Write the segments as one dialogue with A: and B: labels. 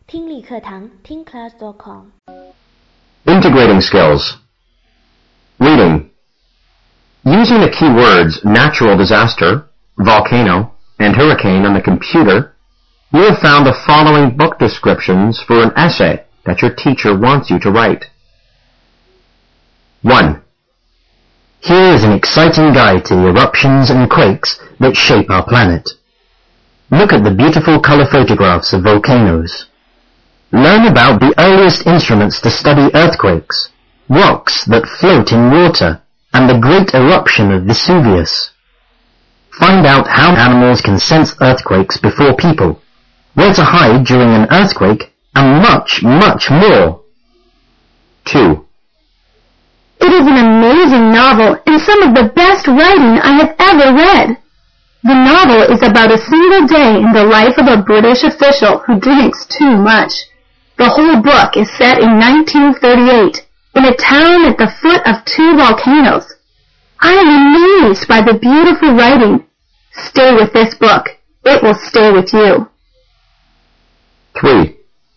A: 听力课堂听 class.com
B: Integrating skills. Reading. Using the keywords natural disaster, volcano, and hurricane on the computer, you have found the following book descriptions for an essay that your teacher wants you to write. 1.
C: Here is an exciting guide to the eruptions and quakes that shape our planet. Look at the beautiful color photographs of volcanoes. Learn about the earliest instruments to study earthquakes, rocks that float in water, and the great eruption of Vesuvius. Find out how animals can sense earthquakes before people, where to hide during an earthquake, and much, much more.
B: 2.
D: It is an amazing novel and some of the best writing I have ever read. The novel is about a single day in the life of a British official who drinks too much. The whole book is set in 1938 in a town at the foot of 2 volcanoes. I am amazed by the beautiful writing. Stay with this book. It will stay with you.
B: 3.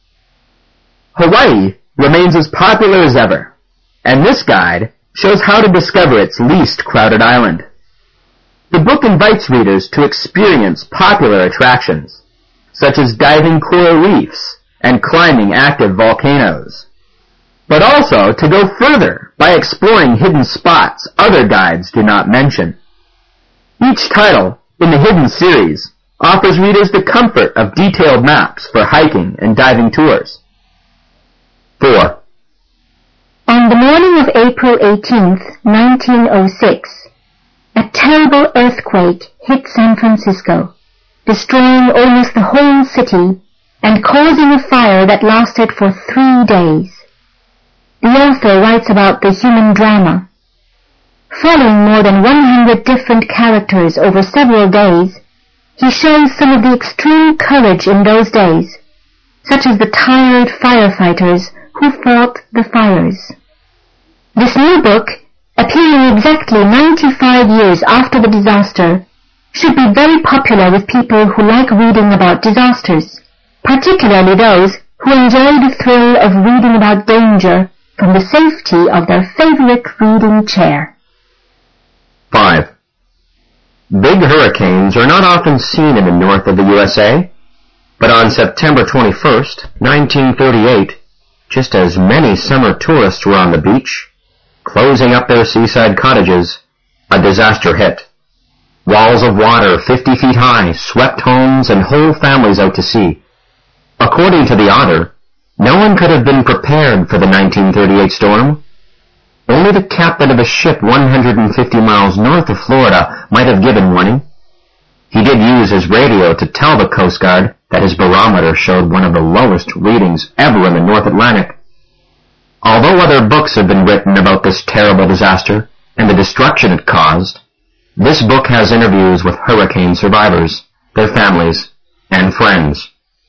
E: Hawaii remains as popular as ever, and this guide shows how to discover its least crowded island. The book invites readers to experience popular attractions, such as diving coral reefs and climbing active volcanoes, but also to go further by exploring hidden spots other guides do not mention. Each title in the Hidden series offers readers the comfort of detailed maps for hiking and diving tours.
B: 4.
D: On the morning of April 18th, 1906, a terrible earthquake hit San Francisco, destroying almost the whole city and causing a fire that lasted for 3 days. The author writes about the human drama. Following more than 100 different characters over several days, he shows some of the extreme courage in those days, such as the tired firefighters who fought the fires. This new book, appearing exactly 95 years after the disaster, should be very popular with people who like reading about disasters, particularly those who enjoy the thrill of reading about danger from the safety of their favorite reading chair.
B: 5. Big hurricanes are not often seen in the north of the USA, but on September 21st, 1938, just as many summer tourists were on the beach, closing up their seaside cottages, a disaster hit. Walls of water 50 feet high swept homes and whole families out to sea. According to the author, no one could have been prepared for the 1938 storm. Only the captain of a ship 150 miles north of Florida might have given warning. He did use his radio to tell the Coast Guard that his barometer showed one of the lowest readings ever in the North Atlantic. Although other books have been written about this terrible disaster and the destruction it caused, this book has interviews with hurricane survivors, their families, and friends.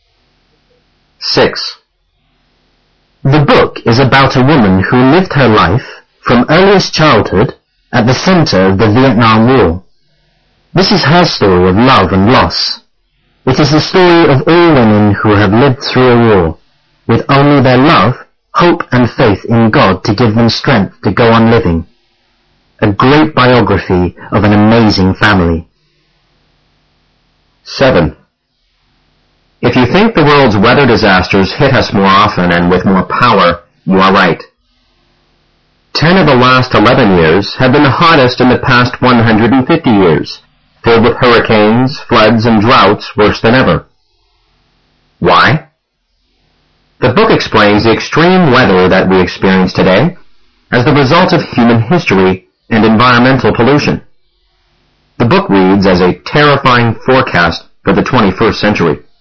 B: 6.
C: The book is about a woman who lived her life, from earliest childhood, at the center of the Vietnam War. This is her story of love and loss. It is the story of all women who have lived through a war, with only their love, hope and faith in God to give them strength to go on living. A great biography of an amazing family.
B: 7. If you think the world's weather disasters hit us more often and with more power, you are right. 10 of the last 11 years have been the hottest in the past 150 years, filled with hurricanes, floods, and droughts worse than ever. Why? The book explains the extreme weather that we experience today as the result of human history and environmental pollution. The book reads as a terrifying forecast for the 21st century.